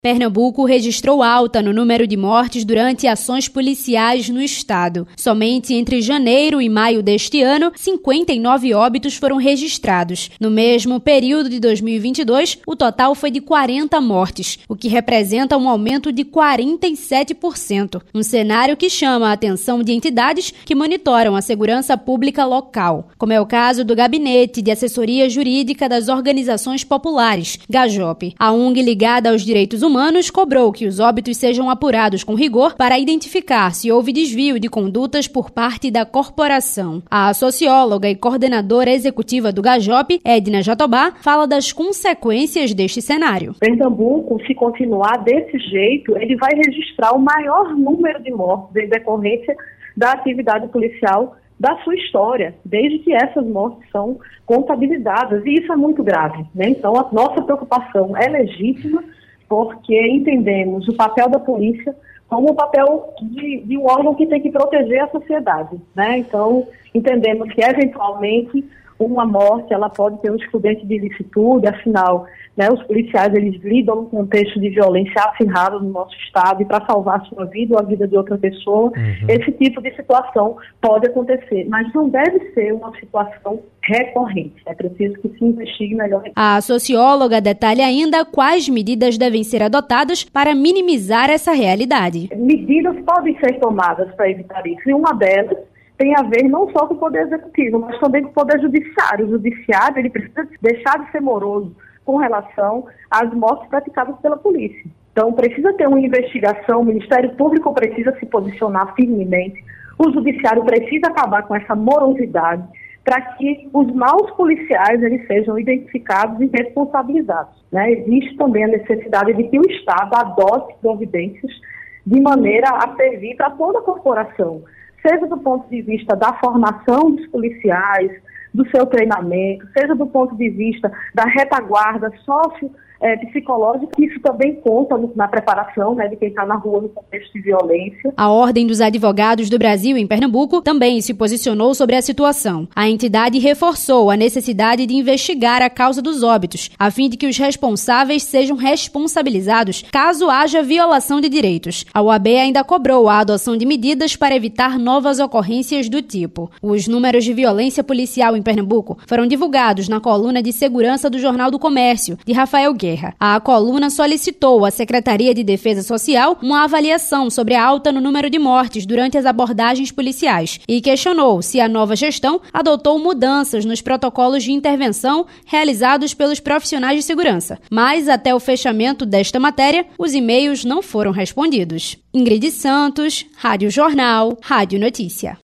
Pernambuco registrou alta no número de mortes durante ações policiais no estado. Somente entre janeiro e maio deste ano, 59 óbitos foram registrados. No mesmo período de 2022, o total foi de 40 mortes, o que representa um aumento de 47%. Um cenário que chama a atenção de entidades que monitoram a segurança pública local, como é o caso do Gabinete de Assessoria Jurídica das Organizações Populares, GAJOP. A ONG ligada aos direitos humanos cobrou que os óbitos sejam apurados com rigor para identificar se houve desvio de condutas por parte da corporação. A socióloga e coordenadora executiva do GAJOP, Edna Jatobá, fala das consequências deste cenário. Pernambuco, se continuar desse jeito, ele vai registrar o maior número de mortes em decorrência da atividade policial da sua história, desde que essas mortes são contabilizadas. E isso é muito grave, né? Então, a nossa preocupação é legítima, porque entendemos o papel da polícia como o papel de um órgão que tem que proteger a sociedade, né? Então, entendemos que, eventualmente, uma morte ela pode ter um excludente de ilicitude, afinal, né, os policiais eles lidam num contexto de violência acirrada no nosso estado e para salvar a sua vida ou a vida de outra pessoa, esse tipo de situação pode acontecer, mas não deve ser uma situação recorrente. É preciso que se investigue melhor. A socióloga detalha ainda quais medidas devem ser adotadas para minimizar essa realidade. Medidas podem ser tomadas para evitar isso, e uma delas tem a ver não só com o Poder Executivo, mas também com o Poder Judiciário. O Judiciário ele precisa deixar de ser moroso com relação às mortes praticadas pela polícia. Então, precisa ter uma investigação, o Ministério Público precisa se posicionar firmemente, o Judiciário precisa acabar com essa morosidade para que os maus policiais eles sejam identificados e responsabilizados, né? Existe também a necessidade de que o Estado adote providências de maneira a servir para toda a corporação, seja do ponto de vista da formação dos policiais, do seu treinamento, seja do ponto de vista da retaguarda psicológica, isso também conta na preparação, né, de quem está na rua no contexto de violência. A Ordem dos Advogados do Brasil em Pernambuco também se posicionou sobre a situação. A entidade reforçou a necessidade de investigar a causa dos óbitos, a fim de que os responsáveis sejam responsabilizados caso haja violação de direitos. A OAB ainda cobrou a adoção de medidas para evitar novas ocorrências do tipo. Os números de violência policial em Pernambuco foram divulgados na coluna de segurança do Jornal do Comércio, de Rafael Guerra. A coluna solicitou à Secretaria de Defesa Social uma avaliação sobre a alta no número de mortes durante as abordagens policiais e questionou se a nova gestão adotou mudanças nos protocolos de intervenção realizados pelos profissionais de segurança. Mas, até o fechamento desta matéria, os e-mails não foram respondidos. Ingrid Santos, Rádio Jornal, Rádio Notícia.